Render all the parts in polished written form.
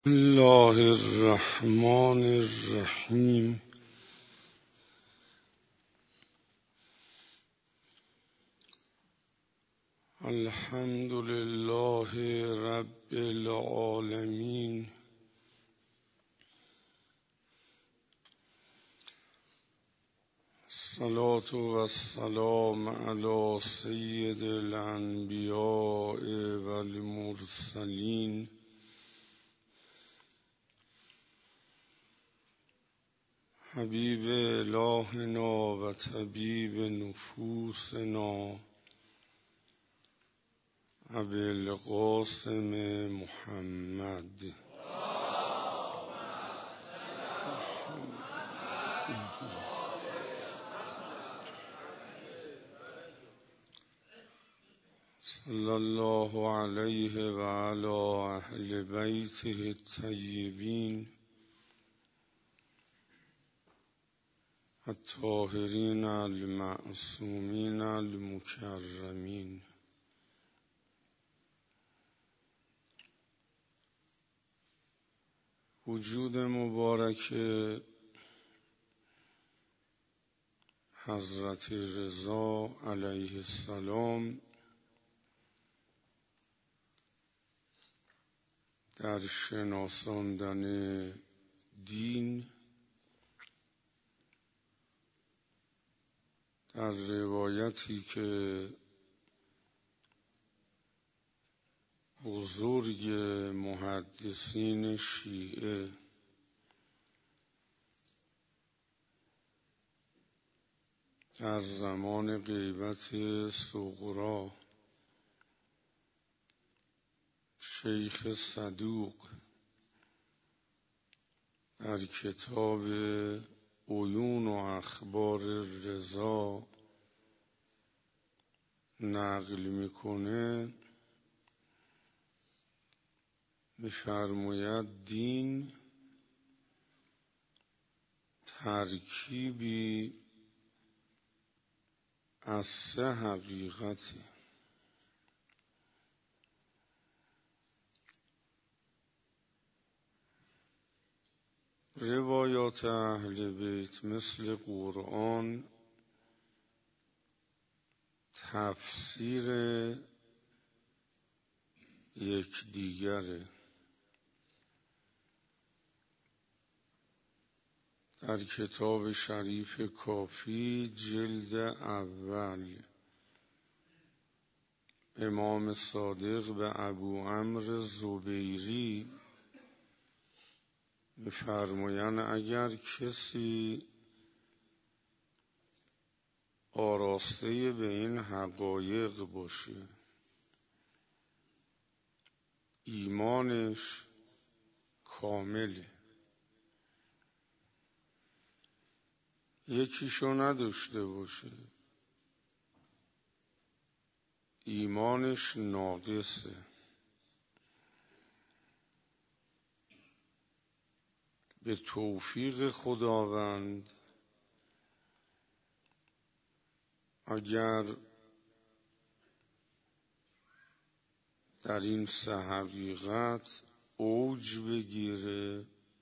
الله الرحمن الرحیم. الحمد لله رب العالمین. الصلاة والسلام علی سید الانبیاء والمرسلین حبیب الهنا و طبیب نفوسنا ابوالقاسم محمد. صلی الله علیه و علی اهل بیته الطیبین الطاهرین المعصومین المکرمین. وجود مبارک حضرت رضا علیه السلام در شناساندن دین در روایتی که بزرگ محدثین شیعه در زمان غیبت صغرا شیخ صدوق در کتاب عیون و اخبار رضا نقل میکنه، می‌فرماید دین ترکیبی از 3 حقیقته. روایات اهل بیت مثل قرآن تفسیر یکدیگره. در کتاب شریف کافی جلد اول امام صادق به ابو عمرو زبیری می‌فرمایند اگر کسی آراسته به این حقایق باشه، ایمانش کامله. یکیشو نداشته باشه، ایمانش ناقصه. به توفیق خداوند اگر در این 3 حقیقت اوج بگیره،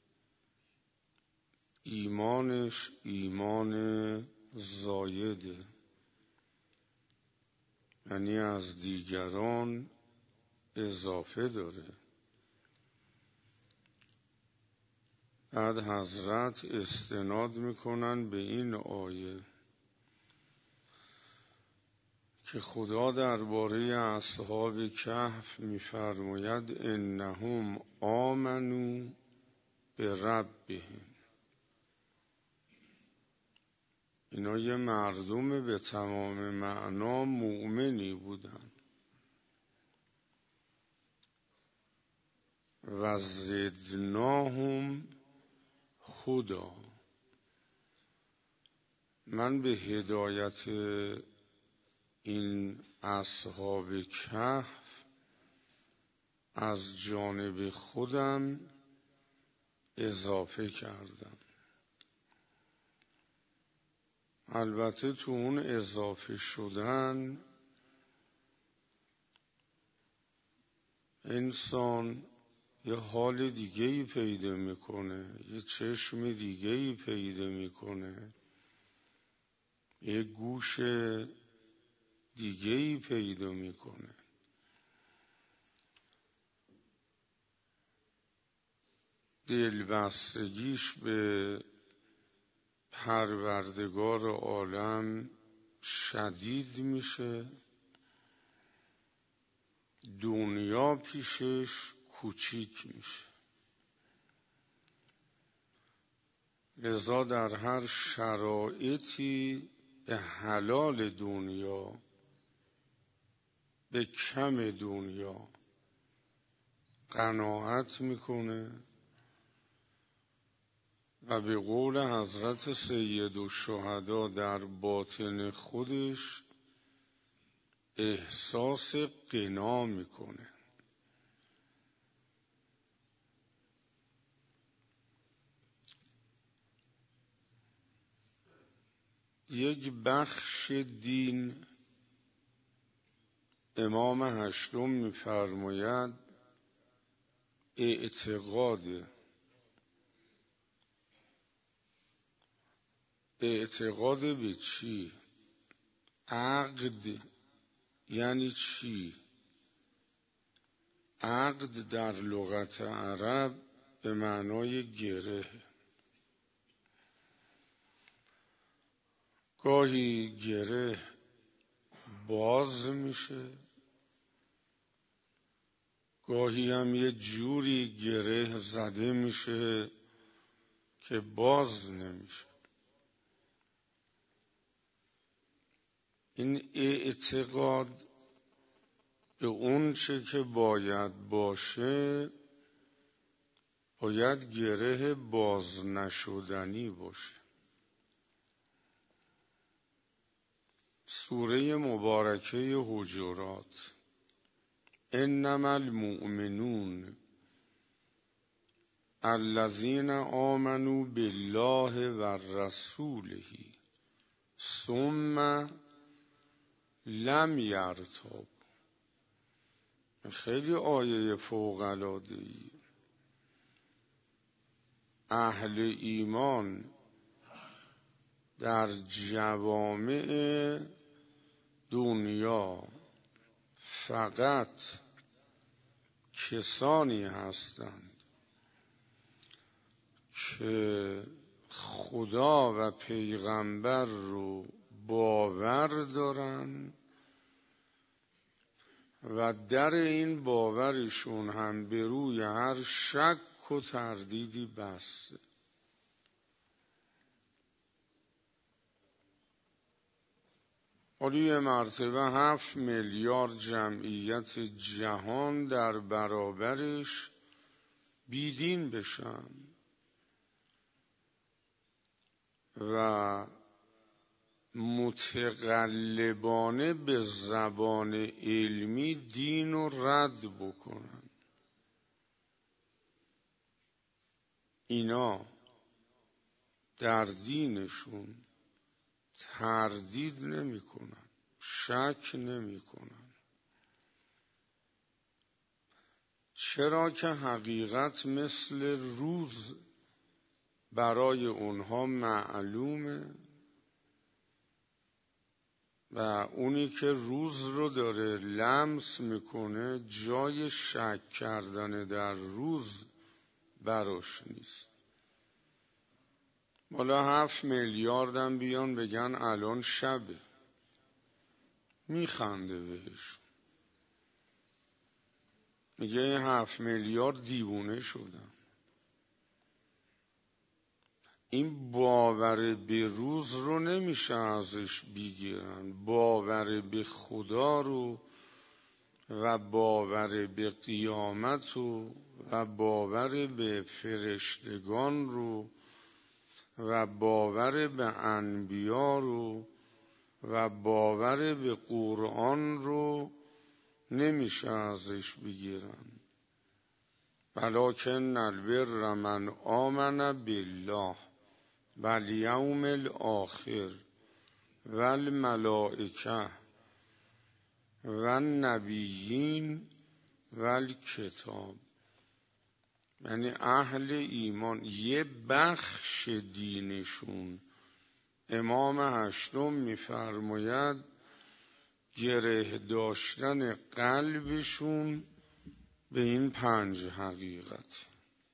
ایمانش ایمان زایده، یعنی از دیگران اضافه داره. بعد حضرت استناد میکنن به این آیه که خدا درباره اصحاب کهف میفرماید انهم آمنوا بربهم. اینا یه مردم به تمام معنا مؤمنی بودن و زدناهم هدی. من به هدایت این اصحاب کهف از جانب خودم اضافه کردم. البته تو اون اضافه شدن انسان یه حال دیگه‌ای پیدا میکنه، یه چشم دیگه‌ای پیدا میکنه، یه گوش دیگه‌ای پیدا میکنه. دلبستگیش به پروردگار عالم شدید میشه، دنیا پیشش کوچیک میشه. لذا در هر شرایطی به حلال دنیا، به کم دنیا قناعت میکنه و به قول حضرت سیدالشهدا در باطن خودش احساس غنا میکنه. یک بخش دین امام هشتم میفرماید اعتقاد به چی؟ عقد یعنی چی؟ عقد در لغت عرب به معنای گره. گاهی گره باز میشه، گاهی هم یه جوری گره زده میشه که باز نمیشه. این اعتقاد به اون چه که باید باشه، باید گره باز نشدنی باشه. سوره مبارکه حجرات: انما المؤمنون الذین آمنوا بالله و رسوله ثم لم یرتابوا. خیلی آیه فوق‌العاده‌ای. اهل ایمان در جوامع دنیا فقط کسانی هستند که خدا و پیغمبر رو باور دارن و در این باورشون هم به روی هر شک و تردیدی بسته. حالی مرتبه 7 میلیارد جمعیت جهان در برابرش بیدین بشن و متقلبانه به زبان علمی دین رو رد بکنن. اینا در دینشون تردید نمی کنن، شک نمی کنن. چرا که حقیقت مثل روز برای اونها معلومه و اونی که روز رو داره لمس میکنه جای شک کردن در روز براش نیست. بالا 7 میلیاردم بیان بگن الان شبه، میخنده بهش، میگه 7 میلیارد دیوونه شدن. این باور به روز رو نمیشه ازش بگیرن، باور به خدا رو و باور به قیامت رو و باور به فرشتگان رو و باور به انبیا رو و باور به قرآن رو نمیشه ازش بگیرن. ولکن البر من آمن بالله و الیوم الاخر و الملائکه و النبیین و الکتاب. یعنی اهل ایمان یه بخش دینشون، امام هشتم میفرماید گره داشتن قلبشون به این 5 حقیقت.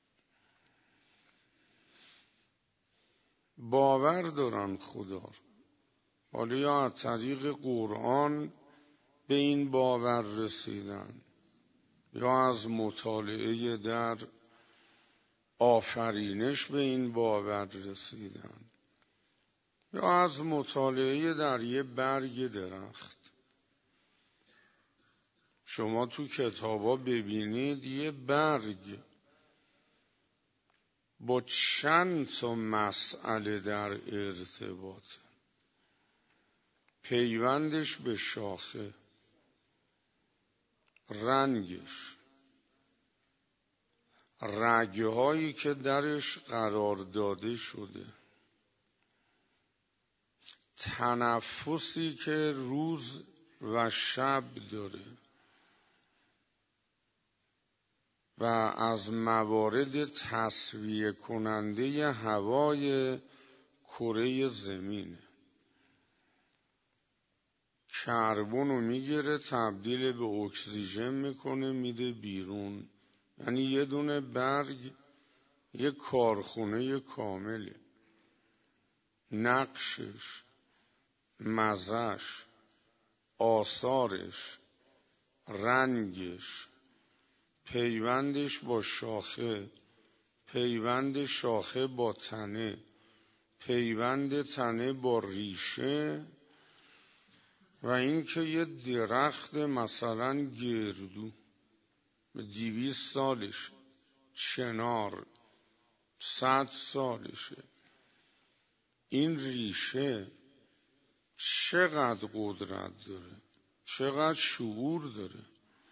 باور دارن خدا رو، حالا یا از طریق قرآن به این باور رسیدن، یا از مطالعه در آفرینش به این باور رسیدن، یا از مطالعه در یه برگ درخت. شما تو کتابا ببینید یه برگ با چند تا مسئله در ارتباط، پیوندش به شاخه، رنگش، رگهایی که درش قرار داده شده، تنفسی که روز و شب داره و از موارد تصفیه کننده هوای کره زمینه. کربن رو میگیره تبدیل به اکسیژن میکنه میده بیرون. یعنی یه دونه برگ یه کارخونه کامله، نقشش، مزش، آثارش، رنگش، پیوندش با شاخه، پیوند شاخه با تنه، پیوند تنه با ریشه، و این که یه درخت مثلا گردو 200 سالشه، چنار 100 سالشه، این ریشه چقدر قدرت داره، چقدر شعور داره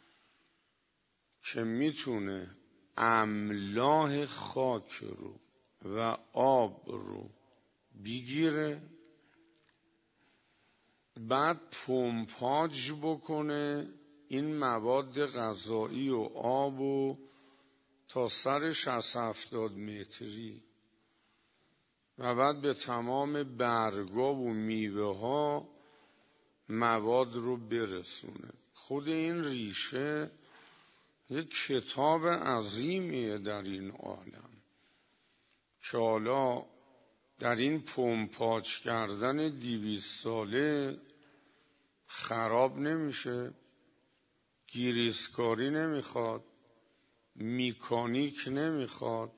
که میتونه املاح خاک رو و آب رو بگیره، بعد پمپاژ بکنه این مواد غذایی و آب و تا سر 60-70 متری، و بعد به تمام برگا و میوه ها مواد رو برسونه. خود این ریشه یک کتاب عظیمیه در این عالم که حالا در این پمپاژ کردن 200 ساله خراب نمیشه، گریسکاری نمیخواد، میکانیک نمیخواد،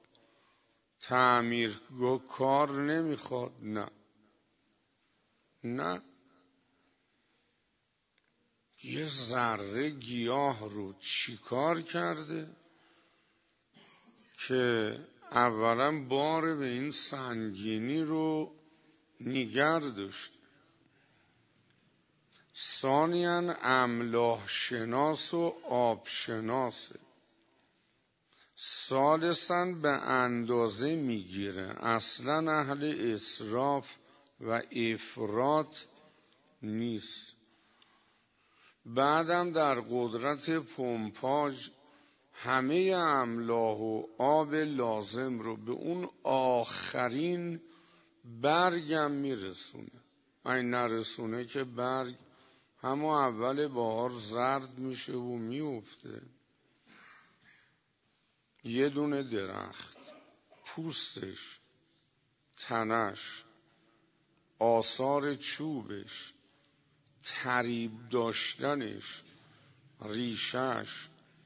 تعمیرکار نمیخواد، نه، یه ذره گیاه رو چیکار کرده که اولا بار به این سنگینی رو نگر داشته، ثانیاً املاح شناس و آب شناسه، ثالثاً به اندازه میگیره، اصلا اهل اسراف و افراط نیست، بعدم در قدرت پمپاژ همه املاح و آب لازم رو به اون آخرین برگم میرسونه. این نرسونه که برگ همون اول بهار زرد میشه و میفته. یه دونه درخت، پوستش، تنش، آثار چوبش، تریب داشتنش، ریشش،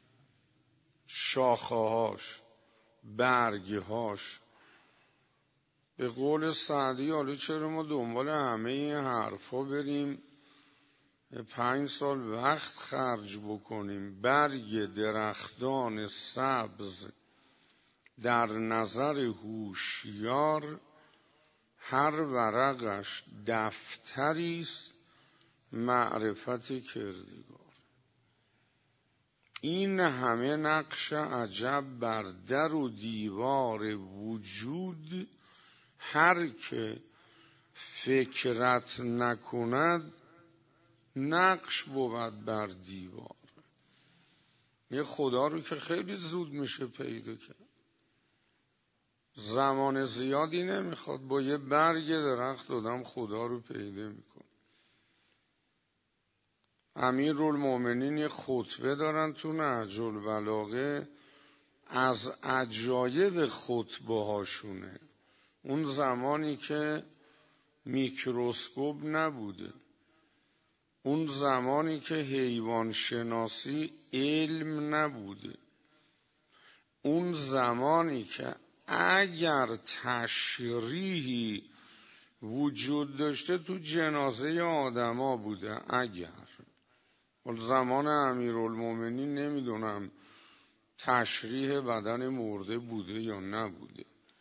شاخه‌هاش، برگهاش. به قول سعدی حالا چرا ما دنبال همه این حرفا بریم 5 سال وقت خرج بکنیم؟ برگ درختان سبز در نظر هوشیار هر ورقش دفتریست معرفت کردگار. این همه نقش عجب بر در و دیوار وجود، هر که فکرت نکند نقش بود بر دیوار. یه خدا رو که خیلی زود میشه پیدا کرد. زمان زیادی نمیخواد، با یه برگ درخت آدم خدا رو پیدا میکنه. امیرالمومنین یه خطبه دارن تو نهج البلاغه، از عجایب خطبه هاشونه اون زمانی که میکروسکوپ نبوده، اون زمانی که حیوان شناسی علم نبوده، اون زمانی که اگر تشریحی وجود داشته تو جنازه آدما بوده. اگر زمان امیرالمومنین نمیدونم تشریح بدن مرده بوده یا نبوده.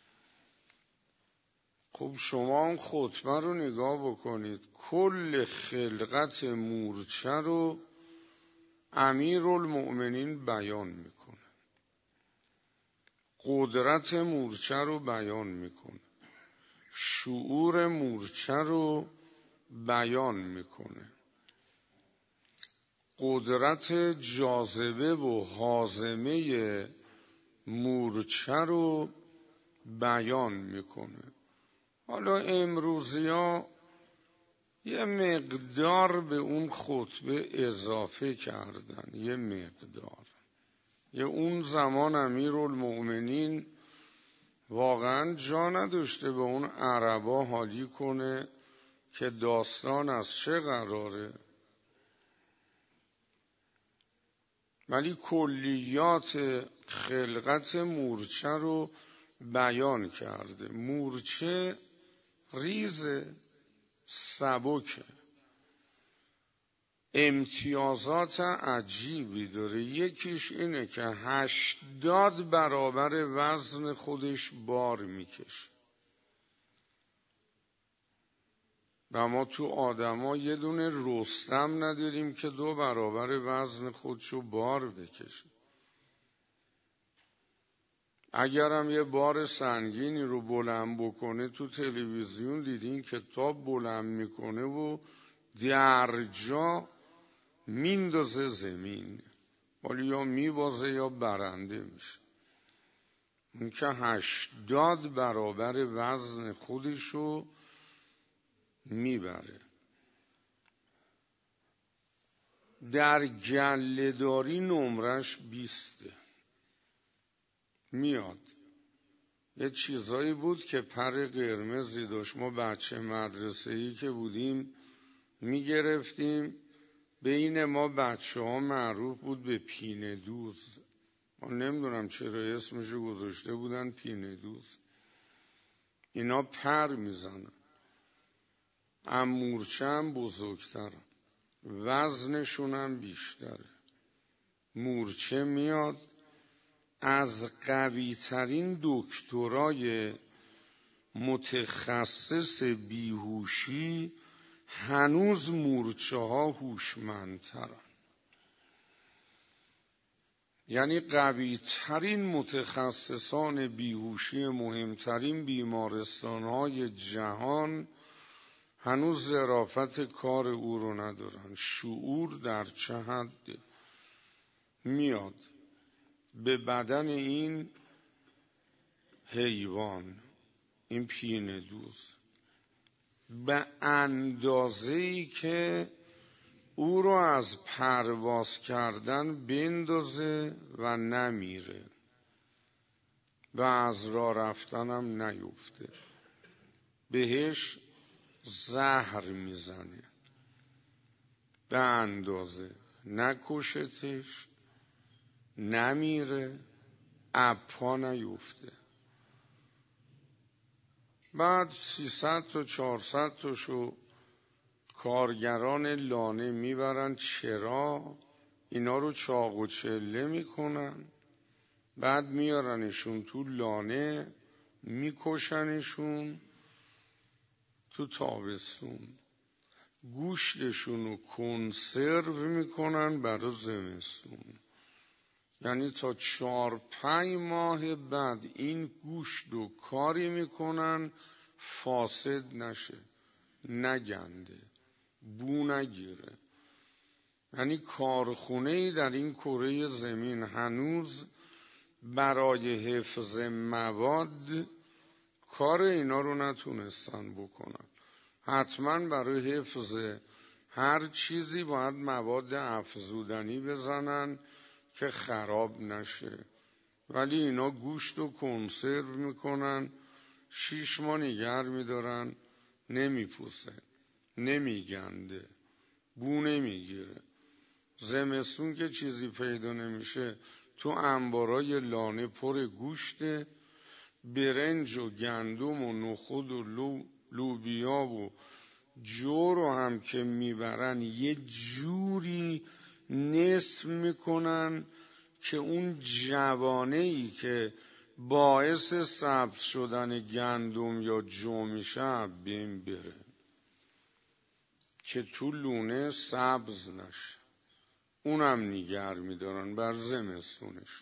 خب شما اون خطبه رو نگاه بکنید، کل خلقت مورچه رو امیرالمومنین بیان میکنه، قدرت مورچه رو بیان میکنه، شعور مورچه رو بیان میکنه، قدرت جاذبه و هاضمه مورچه رو بیان میکنه. حالا امروزیا یه مقدار به اون خطبه اضافه کردن، یه مقدار. یه اون زمان امیرالمومنین واقعا جا نداشته به اون عربا حالی کنه که داستان از چه قراره، ولی کلیات خلقت مورچه رو بیان کرده. مورچه ریزه، سبکه، امتیازات عجیبی داره. یکیش اینه که 80 برابر وزن خودش بار میکشه. و ما تو آدما یه دونه رستم نداریم که 2 برابر وزن خودشو بار بکشه. اگرم یه بار سنگینی رو بلند بکنه، تو تلویزیون دیدین که تا بلند میکنه و درجا میندازه زمین، ولی یا میبازه یا برنده میشه. اون که 80 برابر وزن خودشو میبره. در گله‌داری نمرش 20 میاد. یه چیزایی بود که پر قرمزی داشت، ما بچه مدرسه‌ای که بودیم میگرفتیم، بین ما بچه ها معروف بود به پینه دوز. ما نمیدونم چرا اسمشو گذاشته بودن پینه دوز. اینا پر میزنن، مورچه هم بزرگتر، وزنشون هم بیشتره. مورچه میاد از قوی ترین دکترای متخصص بیهوشی، هنوز مورچه ها هوشمندترن. یعنی قوی ترین متخصصان بیهوشی مهمترین بیمارستان های جهان هنوز ظرافت کار او رو ندارن. شعور در چه حده؟ میاد به بدن این حیوان، این پینه دوز، به اندازه‌ای که او رو از پرواز کردن بندازه و نمیره و از راه رفتنم نیفته. بهش زهر میزنه به اندازه، نکشتش، نمیره، اپا نیفته. بعد 300 تا 400 تاشو کارگران لانه میبرن. چرا؟ اینا رو چاق و چله میکنن، بعد میارنشون تو لانه، میکشنشون تو تابستون، گوشتشون رو کنسرو میکنن برای زمستون. یعنی تا 4-5 ماه بعد این گوشت رو کاری میکنن فاسد نشه، نگنده، بو نگیره. یعنی کارخونه‌ای در این کره زمین هنوز برای حفظ مواد کار اینا رو نتونستن بکنن. حتما برای حفظ هر چیزی باید مواد افزودنی بزنن که خراب نشه، ولی اینا گوشت و کنسرو میکنن، 6 ماه نگه میدارن، نمیپوسه، نمیگنده، بو نمیگیره. زمستون که چیزی پیدا نمیشه تو انبارای لانه پر گوشته، برنج و گندم و نخود و لوبیا و جو رو هم که میبرن یه جوری نصف میکنن که اون جوانه‌ای که باعث سبز شدن گندم یا جو میشه بین بره که تو لونه سبز نشه. اونم نیگر میدارن بر زمستونش.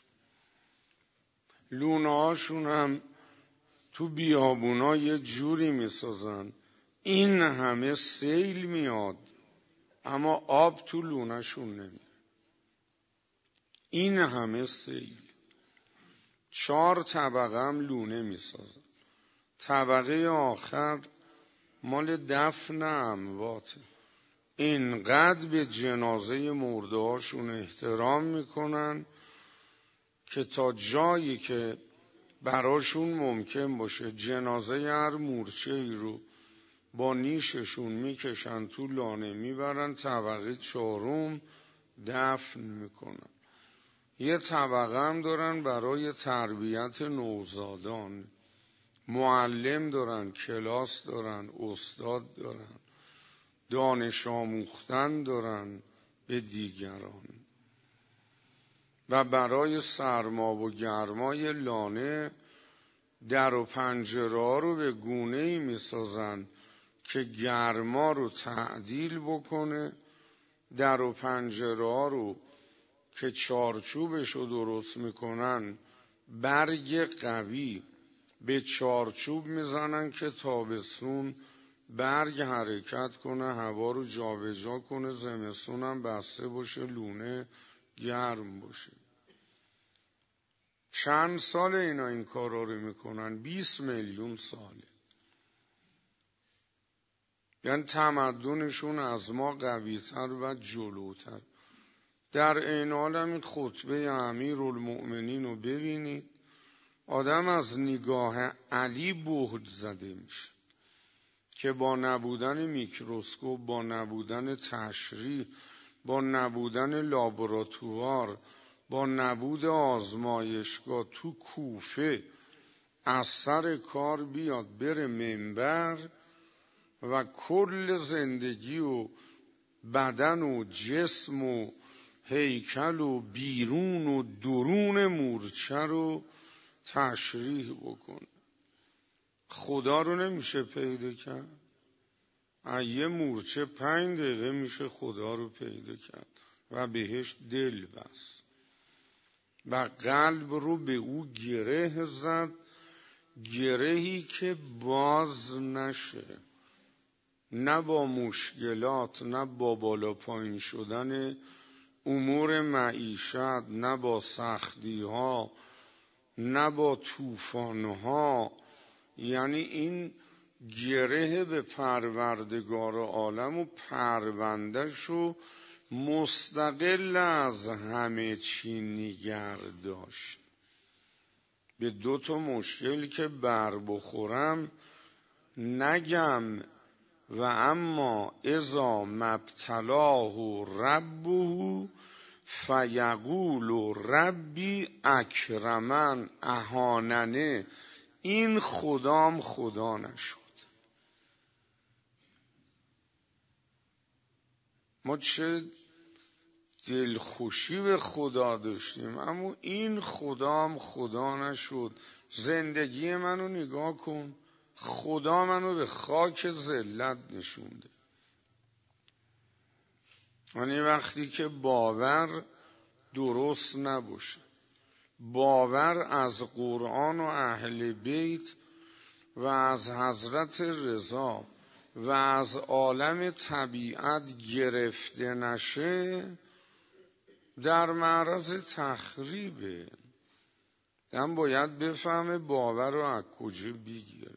لونه هاشون هم تو بیابونا یه جوری میسازن این همه سیل میاد اما آب تو لونه شون نمیره. این همه سیل 4 طبقه هم لونه میسازن. طبقه آخر مال دفن امواته. اینقدر به جنازه مرده هاشون احترام میکنن که تا جایی که براشون ممکن باشه جنازه هر مورچه ای رو با نیششون میکشن تو لانه میبرن طبقه 4 دفن میکنن. یه طبقه هم دارن برای تربیت نوزادان، معلم دارن، کلاس دارن، استاد دارن، دانش آموختن دارن به دیگران. و برای سرما و گرمای لانه در و پنجره رو به گونه‌ای میسازن که گرما رو تعدیل بکنه. در و پنجره رو که چارچوبش رو درست میکنن برگ قوی به چارچوب میزنن که تابستون برگ حرکت کنه، هوا رو جابجا کنه، زمستون هم بسته باشه، لونه گرم باشه. چند سال اینا این کارا رو میکنن؟ 20 میلیون ساله. یعنی تمدنشون از ما قوی‌تر و جلوتر. در این حال این خطبه امیرالمؤمنین رو ببینید، آدم از نگاه علی بهت زده میشه که با نبودن میکروسکوپ، با نبودن تشریح، با نبودن لابراتوار، با نبود آزمایشگاه تو کوفه از سر کار بیاد بره منبر و کل زندگی و بدن و جسم و هیکل و بیرون و درون مورچه رو تشریح بکن. خدا رو نمیشه پیدا کرد؟ یه مورچه 5 دقیقه میشه خدا رو پیدا کرد و بهش دل بست و قلب رو به او گره زد، گرهی که باز نشه، نه با مشکلات، نه با بالا پایین شدن امور معیشت، نه با سختی ها، نه با طوفان ها. یعنی این گره به پروردگار عالم و پرونده‌ش رو مستقل از همه چی نگر داشت. به 2 مشکل که بر بخورم نگم و اما اذا مبتلاه ربه فیقول ربی اکرمن اهاننه. این خدام خدا نشد. ما چه دلخوشی به خدا داشتیم اما این خدام خدا نشد. زندگی منو نگاه کن، خدا منو به خاک ذلت نشونده. یعنی وقتی که باور درست نباشه، باور از قرآن و اهل بیت و از حضرت رضا و از عالم طبیعت گرفته نشه، در معرض تخریبه، هم باید بفهمه باور رو از کجا بگیره.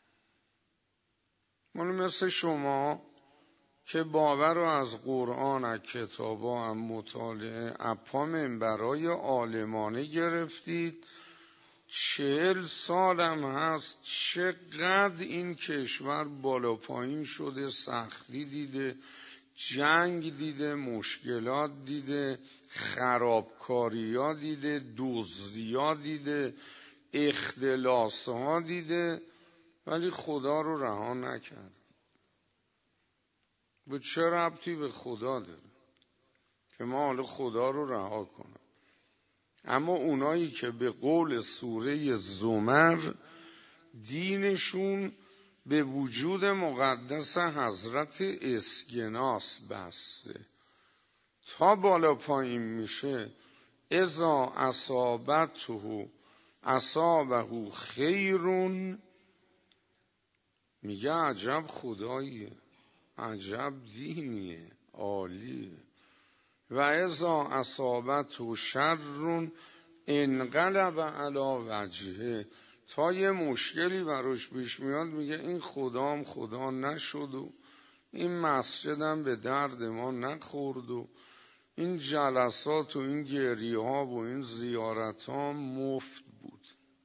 مال مثل شما که باور رو از قرآن، از کتابا، از مطالعه، از پا منبرای عالمانه گرفتید. 40 سالم هست چقدر این کشور بالا پایین شده، سختی دیده، جنگ دیده، مشکلات دیده، خرابکاری‌ها دیده، دزدی‌ها دیده، اختلاس‌ها دیده، ولی خدا رو رها نکرد. به چه ربطی به خدا داره که ما حالا خدا رو رها کنم؟ اما اونایی که به قول سوره زمر دینشون به وجود مقدس حضرت اسکناس بسته، تا بالا پایین میشه اذا اصابه خیرون، میگه عجب خداییه، عجب دینیه، عالیه. و اذا اصابته شر انقلب علی وجهه، تا یه مشکلی براش پیش میاد میگه این خدام خدا نشد و این مسجدم به درد ما نخورد و این جلسات و این گریه ها و این زیارت ها مفت بود.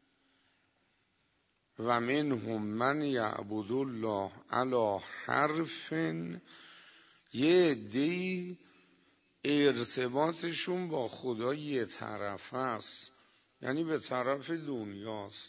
و منهم من یعبد الله علی حرف، یه عده‌ای ارتباطشون با خدا یه طرفه است، یعنی به طرف دنیاست.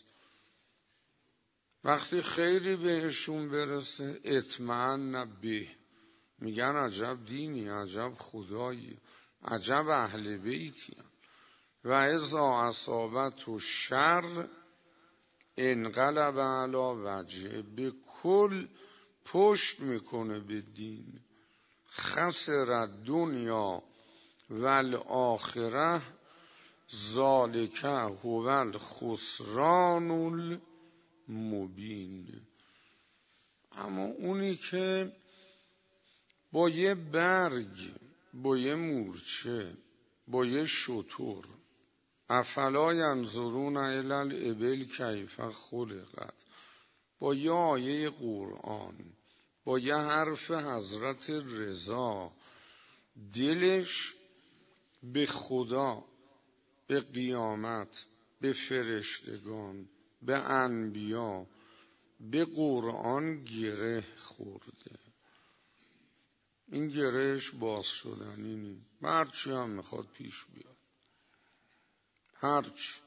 وقتی خیری بهشون برسه اطمئن به، میگن عجب دینی، عجب خدایی، عجب اهل بیتی. و اذا اصابته شر انقلب علی وجهه، به کل پشت میکنه به دین. خسر الدنیا والآخره ذالک هو الخسران المبین. اما اونی که با یه برگ، با یه مورچه، با یه شتر، افلا ینظرون الی الابل کیف خلقت، با یه آیه قرآن، با یه حرف حضرت رضا، دلش به خدا، به قیامت، به فرشتگان، به انبیا، به قرآن گره خورده. این گرهش باز شدنی نیست، هرچی هم میخواد پیش بیاد، هرچی.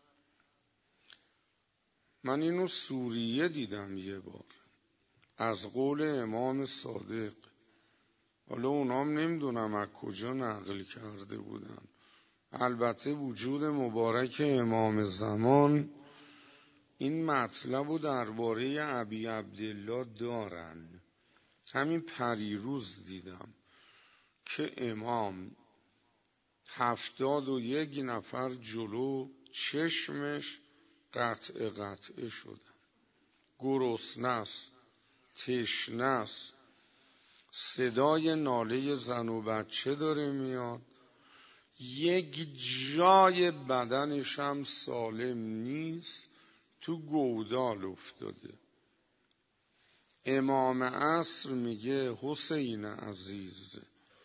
من اینو سوریه دیدم یه بار از قول امام صادق، حالا اونام نمیدونم از کجا نقل کرده بودن. البته وجود مبارک امام زمان این مطلب رو درباره ابی عبدالله دارن. همین پریروز دیدم که امام 71 نفر جلو چشمش قطعه شدن، گرسنه‌ست، تشنه‌ست، صدای ناله زن و بچه داره میاد، یک جای بدنش هم سالم نیست، تو گودال افتاده. امام عصر میگه حسین عزیز،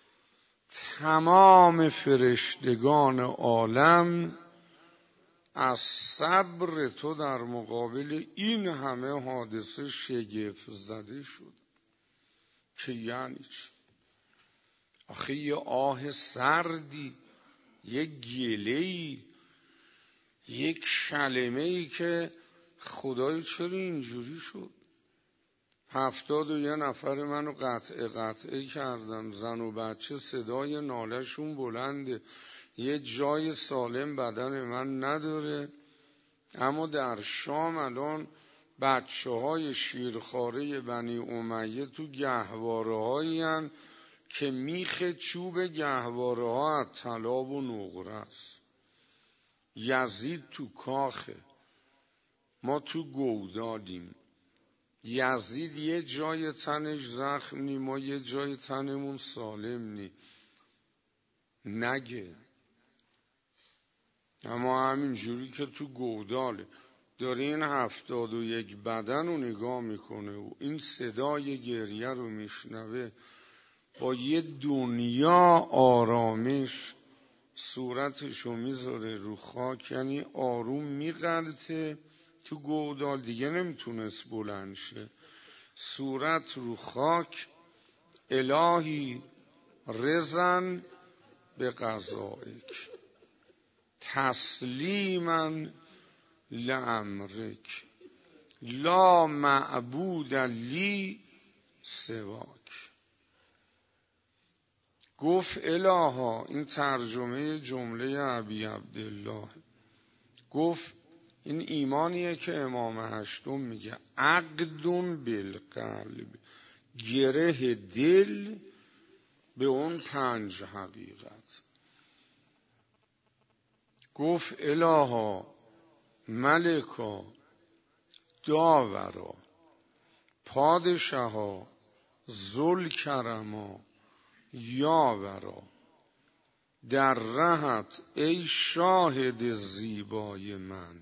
تمام فرشتگان عالم از صبر تو در مقابل این همه حادثه شگفت زده شد. که یعنی چی؟ آخه یه آه سردی، یه گله‌ای، یک کلمه‌ای که خدای چرا اینجوری شد؟ 71 نفر منو قطعه کردن، زن و بچه صدای ناله‌شون بلنده، یه جای سالم بدن من نداره. اما در شام الان بچه‌های شیرخواره بنی امیه تو گهواره‌هایی هن که میخ چوب گهواره‌ها از طلا و نقره است. یزید تو کاخه، ما تو گودالیم. یزید یه جای تنش زخم نی، ما یه جای تنمون سالم نی. نگه اما همین جوری که تو گوداله داره این 71 بدن رو نگاه میکنه و این صدای گریه رو میشنوه، با یه دنیا آرامش صورتشو میذاره رو خاک، یعنی آروم میغلطه تو گودال، دیگه نمیتونست بلند شه، صورت رو خاک. الهی رزن به قضائک تسلیما لامرک لا معبود لی سواک. گفت الها، این ترجمه جمله ابی عبدالله، گفت این ایمانیه که امام هشتم میگه عقد بالقلب، گره دل به اون 5 حقیقت. گفت الها ملکا داورا پادشاها ذوالکرما یاورا، در رهت ای شاهد زیبای من،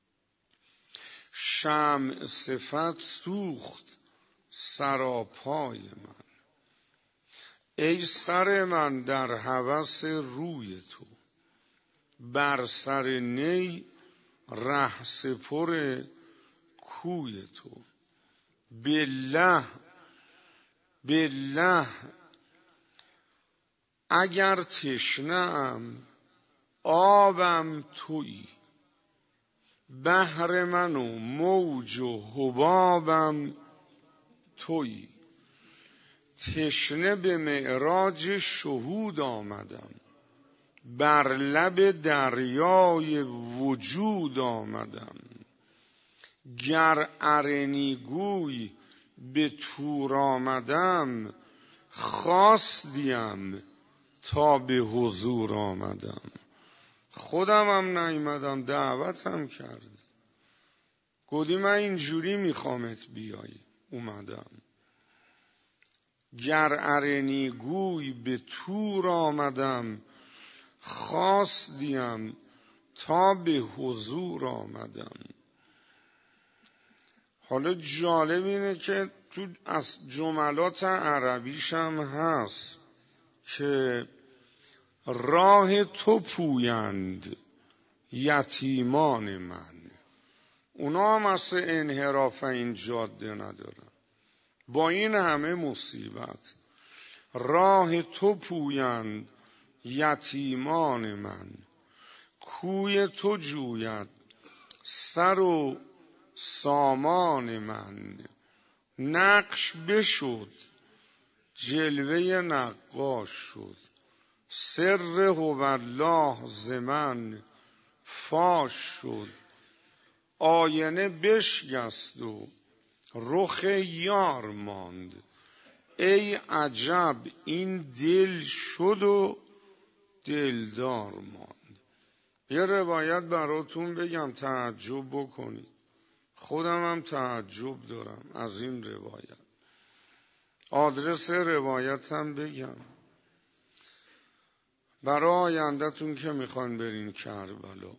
شمع صفت سوخت سراپای من. ای سر من در هوس روی تو، بر سر نی ره سپر کوی تو. بالله بالله اگر تشنه‌ام آبم تویی، بحر من و موج و حبابم تویی. تشنه به معراج شهود آمدم، بر لب دریای وجود آمدم. گر ارنی گوی به طور آمدم، خواستیم تا به حضور آمدم. خودم هم نیامدم، دعوتم کرد، گفتی من اینجوری میخوامت بیای، اومدم. گر ارنی گوی به طور آمدم، خواستیم تا به حضور آمدم. حالا جالب اینه که تو از جملات عربیش هم هست که راه تو پویند یتیمان من. اونا هم اصلا انحراف این جاده ندارن. با این همه مصیبت راه تو پویند یتیمان من، کوی تو جوید سر و سامان من. نقش بشد جلوه نقاش شد، سر هوالله ز من فاش شد. آینه بشکست و رخ یار ماند، ای عجب این دل شد و دلدار ماند. یه روایت براتون بگم تعجب بکنید، خودم هم تعجب دارم از این روایت. آدرس روایت هم بگم برای آینده‌تون که میخوان برین کربلا.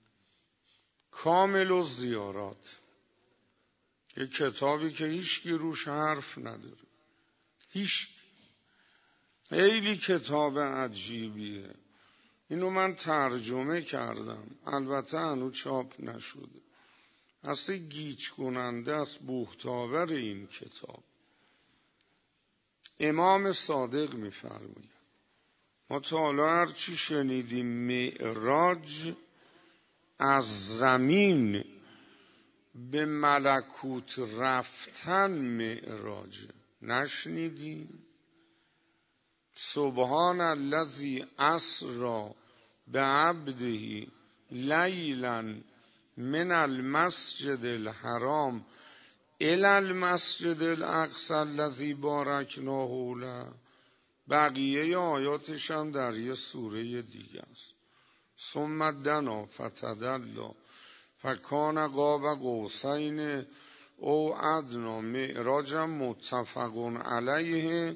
کامل الزیارات، یه کتابی که هیچکی روش حرف نداره، هیچ. خیلی کتاب عجیبیه. اینو من ترجمه کردم، البته هنوز چاپ نشده. اصلا گیج کننده است بوحتاور این کتاب. امام صادق میفرماید ما تا حالا هر چی شنیدیم معراج از زمین به ملکوت رفتن معراج نشنیدیم. سبحان الذی اسری بعبده لیلا من المسجد الحرام الی المسجد الاقصی الذی بارکنا حوله. بقیه آیاتش هم در یه سوره دیگه است. ثم دنا فتدلی فکان قاب قوسین او ادنی. معراج متفق علیه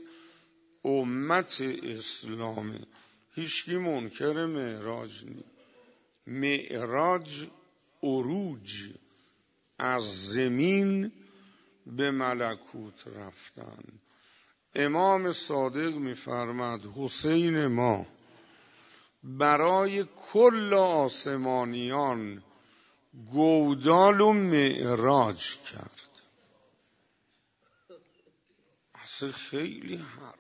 امت اسلام، هیچکی منکر معراج نیست. معراج عروج، از زمین به ملکوت رفتن. امام صادق می‌فرماد حسین ما برای کل آسمانیان گودال و معراج کرد. اصلا خیلی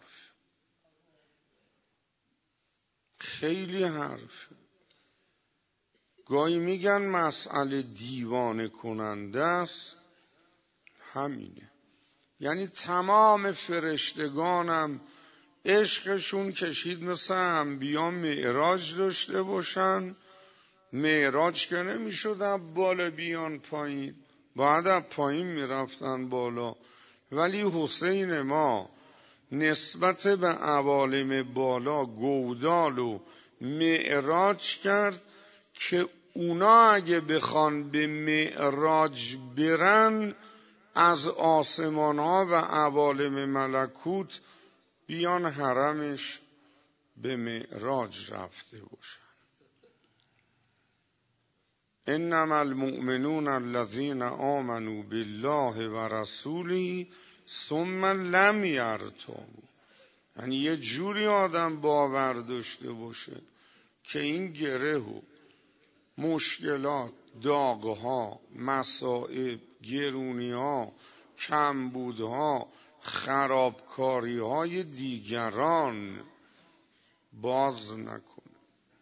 حرف. گاهی میگن مسئله دیوانه کننده است، همینه. یعنی تمام فرشتگانم عشقشون کشید مثل انبیا معراج داشته باشن. معراج که نمیشد بالا بیان پایین، باید از پایین میرفتن بالا. ولی حسین ما نسبت به عوالم بالا گودال و معراج کرد که اونا اگه بخوان به معراج برن از آسمان ها و عوالم ملکوت بیان حرمش به معراج رفته باشن. انما المؤمنون الذین آمنوا بالله و رسوله ثم لم یرتابوا. یعنی یه جوری آدم باور داشته باشه که این گره و مشکلات، داغها، مصائب، گرونیها، کمبودها، خرابکاریهای دیگران باز نکنه.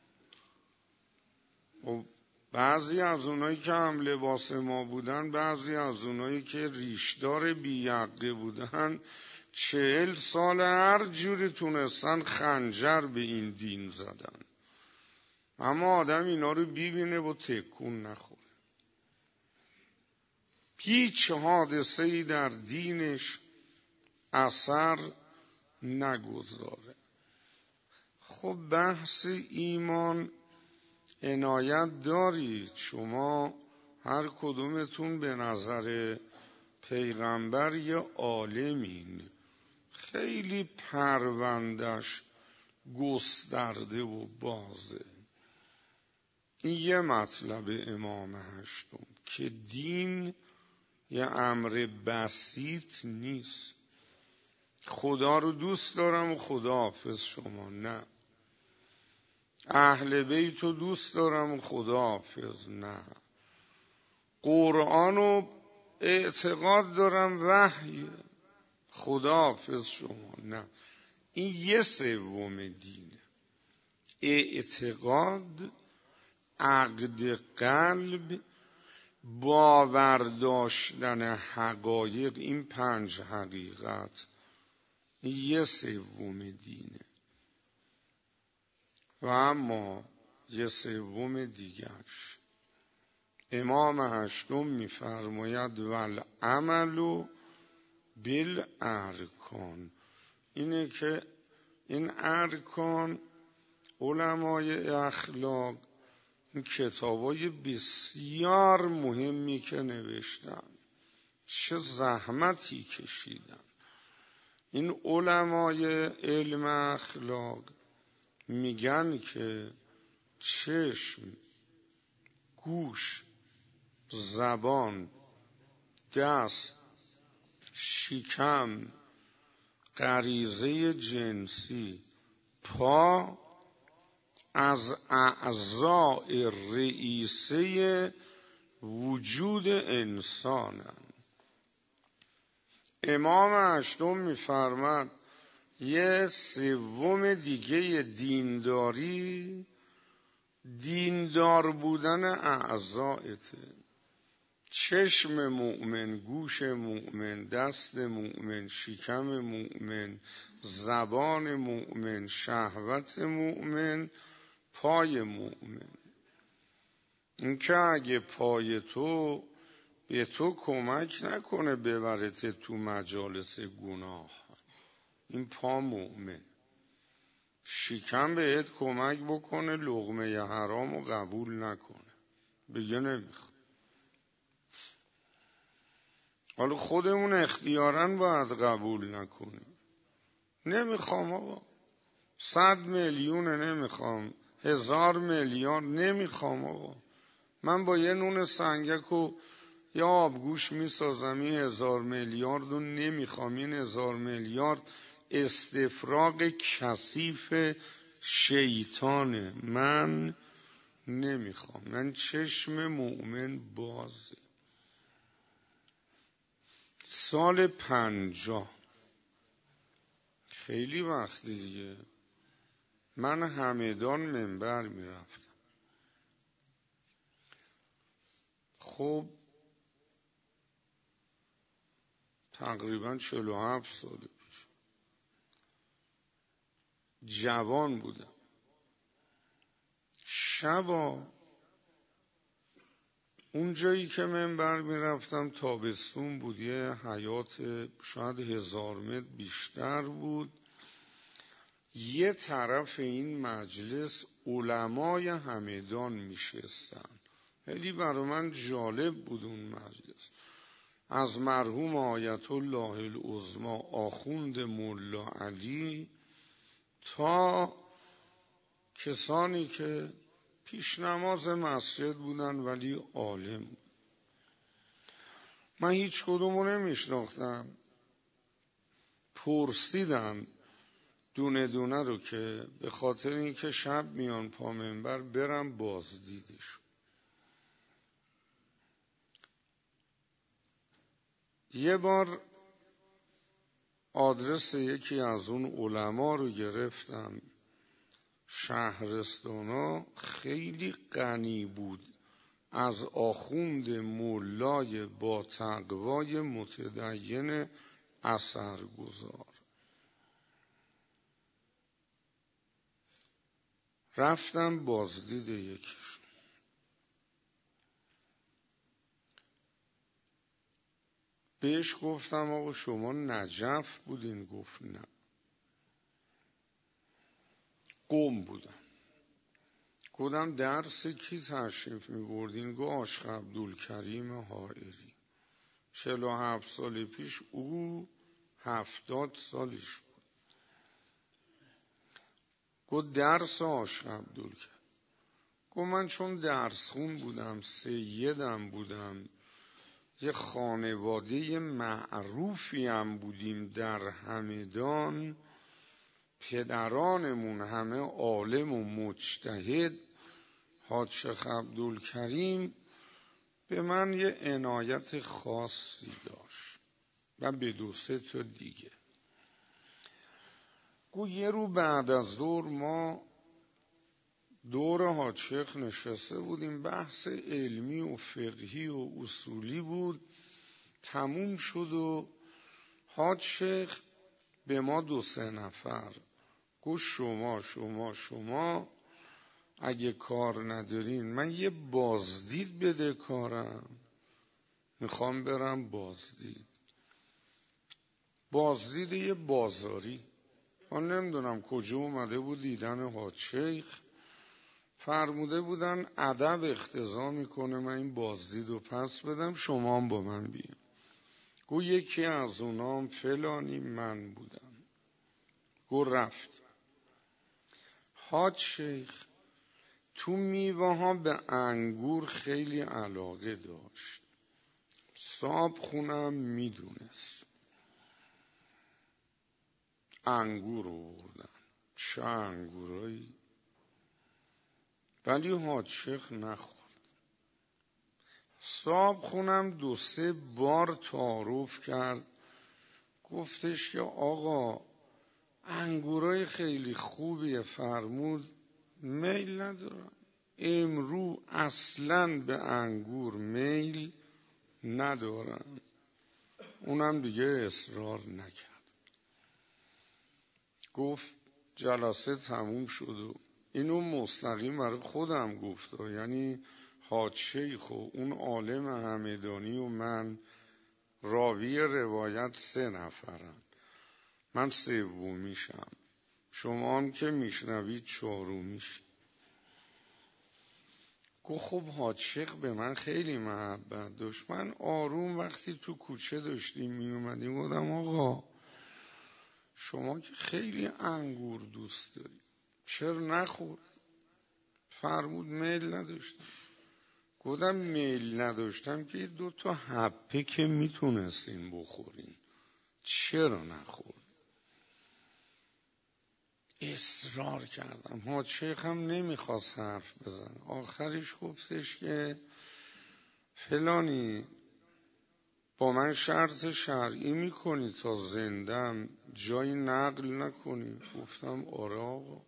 و بعضی از اونایی که هم لباس ما بودن، بعضی از اونایی که ریشدار بیعقه بودن، 40 سال هر جوری تونستن خنجر به این دین زدن، اما آدم اینا رو ببینه و تکون نخوره. هیچ حادثه‌ای در دینش اثر نگذاره. خب بحث ایمان عنایت دارید شما هر کدومتون به نظر پیغمبر یه عالمین، خیلی پروندش گسترده و بازه. این یه مطلب امام هشتم که دین یه امر بسیط نیست. خدا رو دوست دارم و خداحافظ شما، نه. اهل بیت رو دوست دارم و خداحافظ، نه. قرآن رو اعتقاد دارم وحی، خداحافظ شما، نه. این یه سوم دینه. اعتقاد، عقد قلب، باور داشتن حقایق، این 5 حقیقت یه سوم دینه. و اما یه سوم دیگرش امام هشتم میفرماید والعمل بالارکان. اینه که این ارکان علمای اخلاق این کتابای بسیار مهمی که نوشتن، چه زحمتی کشیدن. این علمای علم اخلاق میگن که چشم، گوش، زبان، دست، شکم، غریزه جنسی، پا از اعضاء رئیسه وجود انسانن. امام هشتم میفرماد یه سوم دیگه دینداری، دیندار بودن اعضایته. چشم مؤمن، گوش مؤمن، دست مؤمن، شکم مؤمن، زبان مؤمن، شهوت مؤمن، پای مؤمن. این که اگه پای تو به تو کمک نکنه ببرت تو مجالس گناه، این پا مؤمن. شکم بهت کمک بکنه لقمه حرام رو قبول نکنه، بگه نمیخوام. حالا خودمون اختیاراً باید قبول نکنیم. نمیخوام آقا، 100 میلیون نمیخوام، 1000 میلیارد نمیخوام آقا. من با یه نون سنگک و یا آبگوش میسازم. این 1000 میلیارد رو نمیخوام. این 1000 میلیارد استفراغ کثیف شیطانه. من نمیخوام. من چشم مؤمن بازه. سال 50 خیلی وقتی دیگه من همدان منبر میرفتم. خب تقریبا 47 سال پیش جوان بودم. شبا اون جایی که منبر میرفتم تابستون بود، یه حیات شاید 1000 متر بیشتر بود. یه طرف این مجلس علمای همدان میشستن. خیلی برای من جالب بود اون مجلس. از مرحوم آیت الله العظمی آخوند ملا علی تا کسانی که پیش نماز مسجد بودن ولی عالم بود. من هیچ کدومو نمیشناختم. پرسیدم دونه دونه رو که به خاطر اینکه شب میان پا منبر برم بازدیدشون. یه بار آدرس یکی از اون علما رو گرفتم. شهرستانا خیلی غنی بود از آخوند مولای با تقوای متدین اثرگذار. رفتم بازدید یکیشون. بهش گفتم آقا شما نجف بودین؟ گفت نه. قم بودم. گفتم درس کی تشریف می‌بردین؟ گفت عاشق عبدالکریم حائری. 47 سال پیش او 70 سالش بود. گفت درس عاشق عبدالکریم. گفت من چون درس خون بودم، سیدم بودم، یه خانواده معروفی هم بودیم در همدان، پدرانمون همه عالم و مجتهد، حاج شیخ عبدالکریم به من یه عنایت خاصی داشت و به 2-3 تا دیگه. گویا یه رو بعد از ظهر ما دور حاج شیخ نشسته بودیم، بحث علمی و فقهی و اصولی بود. تموم شد و حاج شیخ به ما 2-3 نفر گفت شما اگه کار ندارین من یه بازدید بده کارم، میخوام برم بازدید یه بازاری. من نمیدونم کجا اومده بود دیدن حاج شیخ. فرموده بودن ادب اقتضا میکنه من این بازدید رو پس بدم، شما هم با من بیان. گو یکی از اونام فلانی من بودم. گو رفت. حاج شیخ تو میوه ها به انگور خیلی علاقه داشت. صاحب خونم میدونست. انگور آوردن. چه انگورایی؟ ولی حاج شیخ نخورد. صاحب خونم 2-3 بار تعارف کرد. گفتش که آقا انگورای خیلی خوبیه. فرمود میل ندارم. امرو اصلاً به انگور میل ندارم. اونم دیگه اصرار نکرد. گفت جلسه تموم شد و اینو مستقیم برای خودم گفت، یعنی حاج شیخ و اون عالم همدانی و من راوی روایت 3 نفرن. من 3میشم. شما هم که میشنوید 4میشی. گفت خب حاج شیخ به من خیلی محبت داشت. من آروم وقتی تو کوچه داشتیم می اومدیم گفتم آقا شما که خیلی انگور دوست داری، چرا نخورد؟ فرمود میل نداشتم. گفتم میل نداشتم که 2 تا حبه که میتونستین بخورین چرا نخورد؟ اصرار کردم. حاج شیخ هم نمیخواست حرف بزنه. آخرش گفتش که فلانی با من شرط شرعی میکنی تا زندم جایی نقل نکنی؟ گفتم آره آقا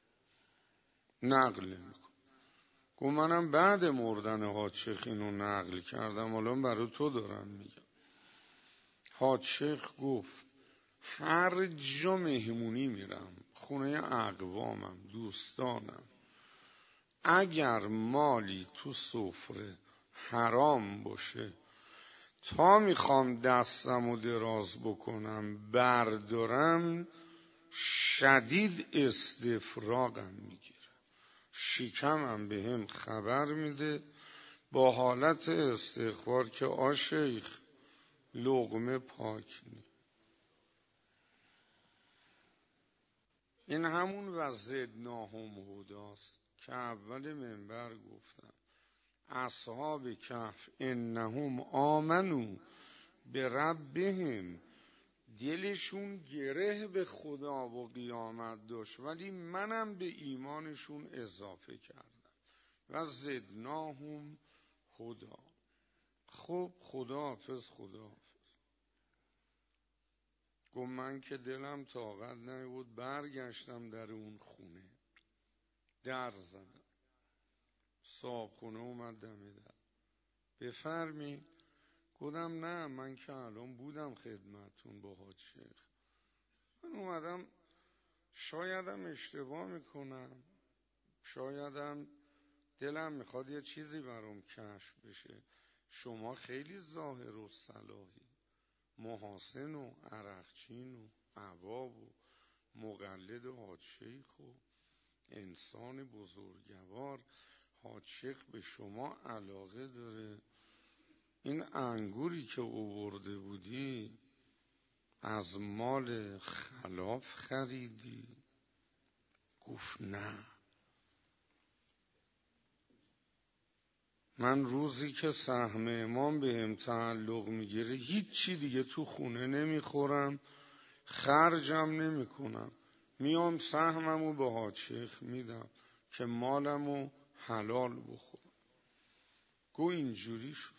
نقل نمیکنم. گفت منم بعد مردن حاج شیخ اینو نقل کردم، الان برای تو دارم میگم. حاج شیخ گفت هر جا مهمونی میرم، خونه اقوامم، دوستانم، اگر مالی تو سفره حرام باشه تا میخوام دستمو دراز بکنم بردارم شدید استفراغم میگیره، شکمم به هم خبر میده با حالت استغفار که آشیخ لقمه پاک نی. این همون وزدناهم هداست که اول منبر گفتم اصحاب کهف انهم آمنو به ربهم، دلشون گره به خدا و قیامت داشت ولی منم به ایمانشون اضافه کردم و زدناهم هدا. خب خداحافظ خداحافظ. گفت من که دلم طاقت نبود برگشتم در اون خونه در زدم، صاحب خونه اومد دم در بفرمید. گفتم نه من که الان بودم خدمتون با حاج شیخ، من اومدم شایدم اشتباه میکنم، شایدم دلم میخواد یه چیزی برام کشف بشه. شما خیلی ظاهر و صلاحی، محاسن و عرقچین و عواب و مقلد حاج شیخ و انسان بزرگوار، حاج شیخ به شما علاقه داره. این انگوری که آورده بودی از مال خلاف خریدی؟ گفت نه، من روزی که سهم امام بهم تعلق میگیره هیچی دیگه تو خونه نمیخورم، خرجم نمیکنم، میام سهممو به حاج شیخ میدم که مالمو حلال بخورم. گو اینجوری شد.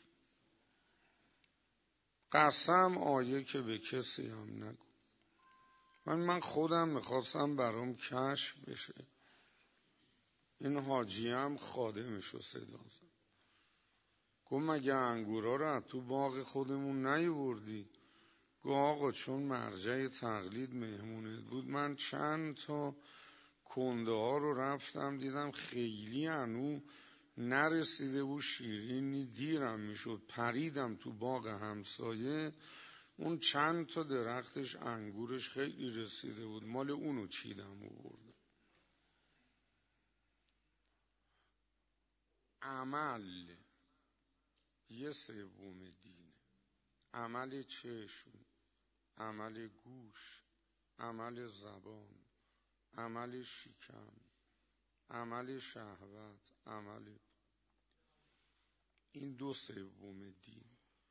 قسم آیه که به کسی هم نگو. من خودم میخواستم برام کشف بشه. این حاجی هم خادمشو صدا زد. گفت مگه انگورا رو تو باغ خودمون نیوردی؟ گفت آقا چون مرجع تقلید مهمونت بود من چند تا کنده ها رو رفتم دیدم خیلی هنو نرسیده بود شیرینی دیرم میشد، پریدم تو باغ همسایه، اون چند تا درختش انگورش خیلی رسیده بود، مال اونو چیدم و بردم. عمل 1/3 دینه. عمل چشم، عمل گوش، عمل زبان، عمل شکم، عمل شهوت، این 2/3 دین.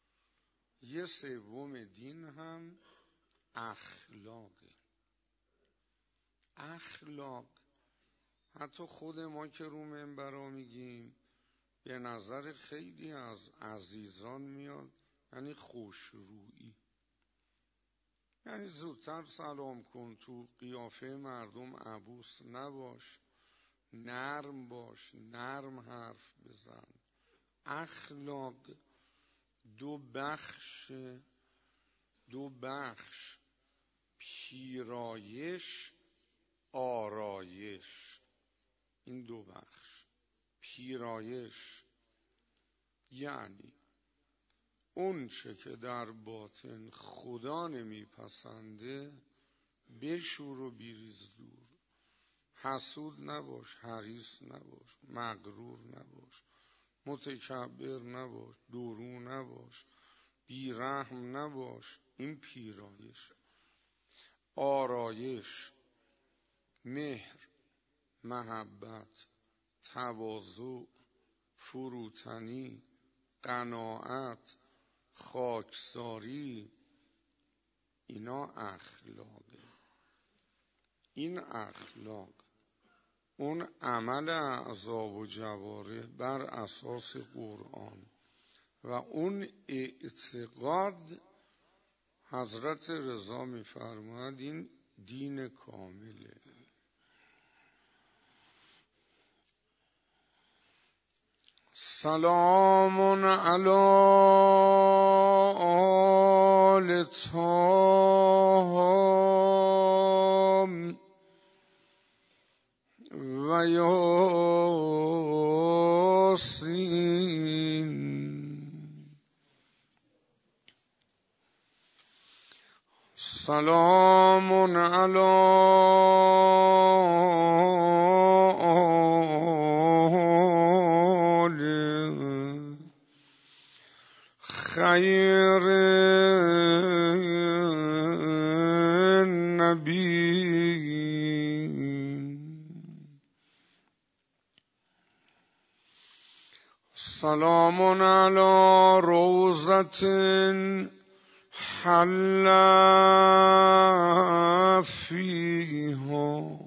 1/3 دین هم اخلاقه. اخلاق حتی خود ما که رو منبرا میگیم به نظر خیلی از عزیزان میاد یعنی خوشرویی، یعنی زودتر سلام کن، تو قیافه مردم عبوس نباش، نرم باش، نرم حرف بزن. اخلاق 2 بخش، پیرایش، آرایش. این 2 بخش. پیرایش یعنی اون چه که در باطن خدا نمیپسنده بشور و بیریز دور. حسود نباش، حریص نباش، مغرور نباش، متکبر نباش، دورو نباش، بیرحم نباش. این پیرایش. آرایش مهر، محبت، تواضع، فروتنی، قناعت، خاکساری، اینا اخلاقه. این اخلاق اون عمل اعضا و جوارح بر اساس قرآن و اون اعتقاد، حضرت رضا می‌فرماید این دین کامله. سلام علی آل طه و یاسین. سلام علی آل خیر النبی. سلام علی روضة حل فیها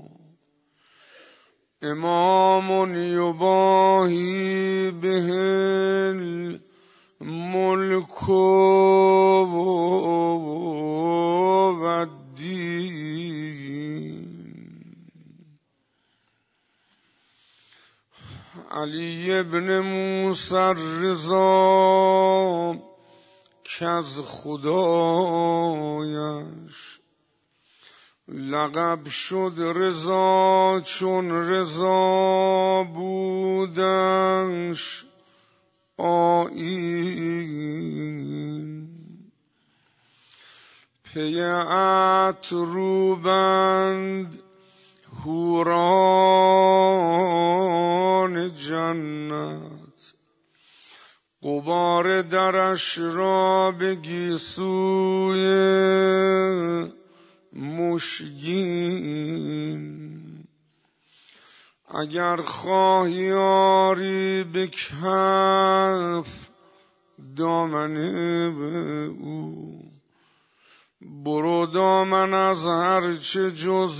امام یباهی به الملک و الدین. علی ابن موسی الرضا که از خدایش لقب شد رضا، چون رضا بودنش آیین. پی اتروبند حوران جنت، غبار درش را به گیسوی مشگین. اگر خواهی آری به کف دامن او، برو دامن از هرچه جز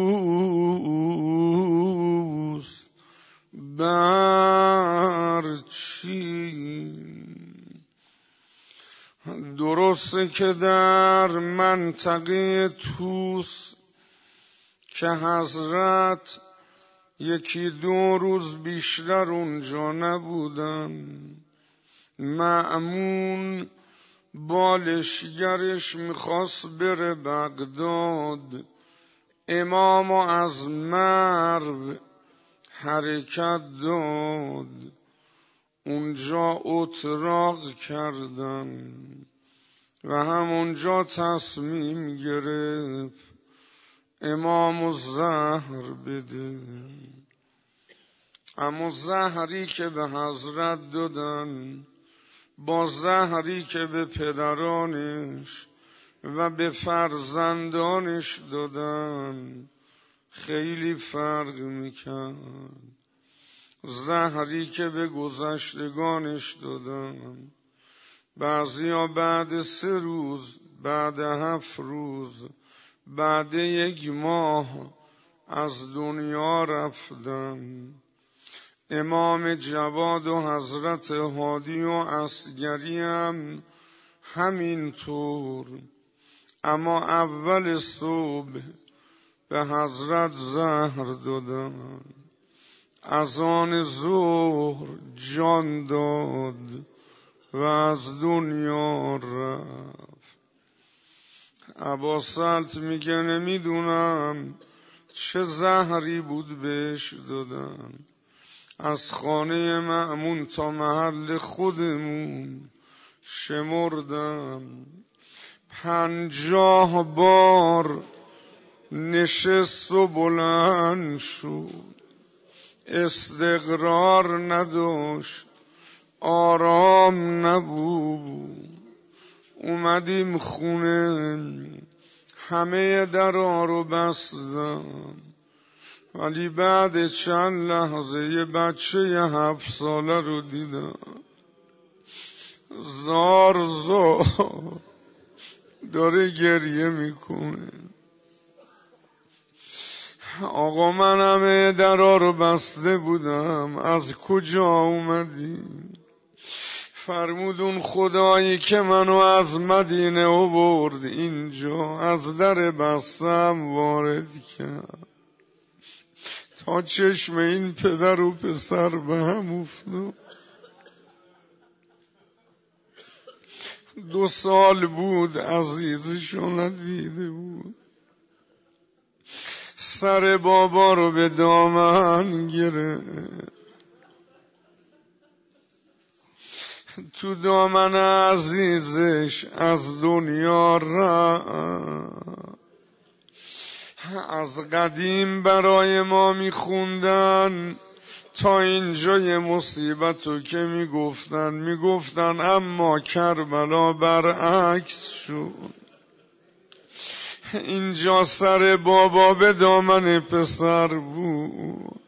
اوست برچین. درسته که در منطقه توس که حضرت یکی دو روز بیشتر اونجا نبودن، مأمون بالشگرش میخواست بره بغداد، امامو از مرو حرکت داد، اونجا اتراق کردن و همونجا تصمیم گرفت امامو زهر بده. اما زهری که به حضرت دادن با زهری که به پدرانش و به فرزندانش دادن خیلی فرق میکرد. زهری که به گذشتگانش دادن، بعضیا بعد 3 روز، بعد 7 روز، بعد 1 ماه از دنیا رفتن. امام جواد و حضرت هادی و عسگری هم همینطور. اما اول صبح به حضرت زهر دادن، از آن ظهر جان داد و از دنیا رفت. عباسلط میگه نمیدونم چه زهری بود بهش دادن. از خانه مأمون تا محل خودمون شمردم، 50 بار نشست و بلند شد، استقرار نداشت، آرام نبود. اومدیم خونه، همه درها رو بستم ولی بعد چند لحظه یه بچه 7 ساله رو دیدم زار داره گریه میکنه. آقا من همه درا رو بسته بودم، از کجا اومدی؟ فرمودون خدایی که منو از مدینه آورد اینجا، از در بستم وارد کرد تا چشم این پدر و پسر به هم افتاد. 2 سال بود عزیزشو ندیده بود. سر بابا رو به دامن گرفت، تو دامن عزیزش از دنیا رفت. از قدیم برای ما میخوندن تا اینجای مصیبتو که میگفتن اما کربلا برعکس شد. اینجا سر بابا به دامن پسر بود،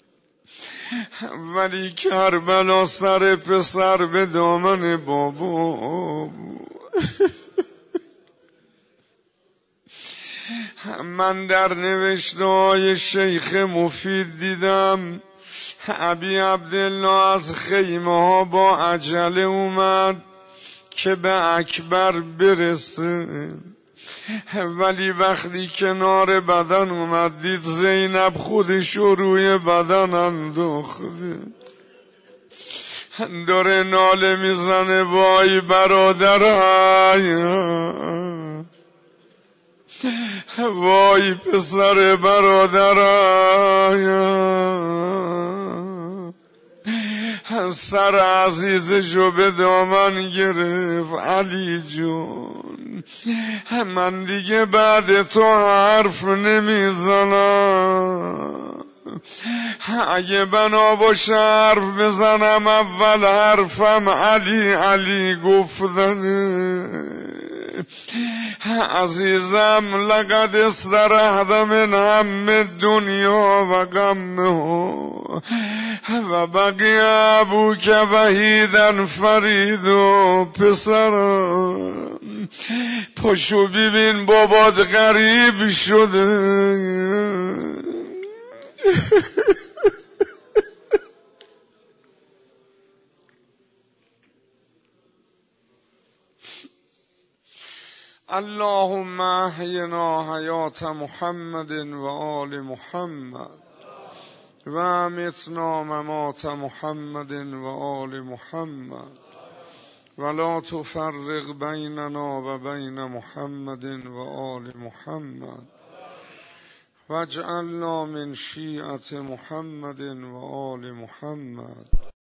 ولی کربلا سر پسر به دامن بابا بود. من در نوشته‌های شیخ مفید دیدم ابی عبدالله از خیمه ها با عجله اومد که به اکبر برسه، ولی وقتی کنار بدن اومد دید زینب خودشو روی بدن انداخته، داره ناله میزنه وای برادرم، وای پسر برادرم. سر عزیزشو به دامن گرفت، علی جون من دیگه بعد تو حرف نمیزنم، اگه بنا باشه حرف بزنم اول حرفم علی گفتنه. عزیزم لقد استرحت من هم الدنیا و غمه و بقی ابوک وحیدا فرید. و پسرم پاشو ببین بابات غریب شده. اللهم احینا حیات محمد و آل محمد و امیتنا ممات محمد و آل محمد ولا تفرق بیننا و بین محمد و آل محمد واجعلنا من شیعة محمد و آل محمد.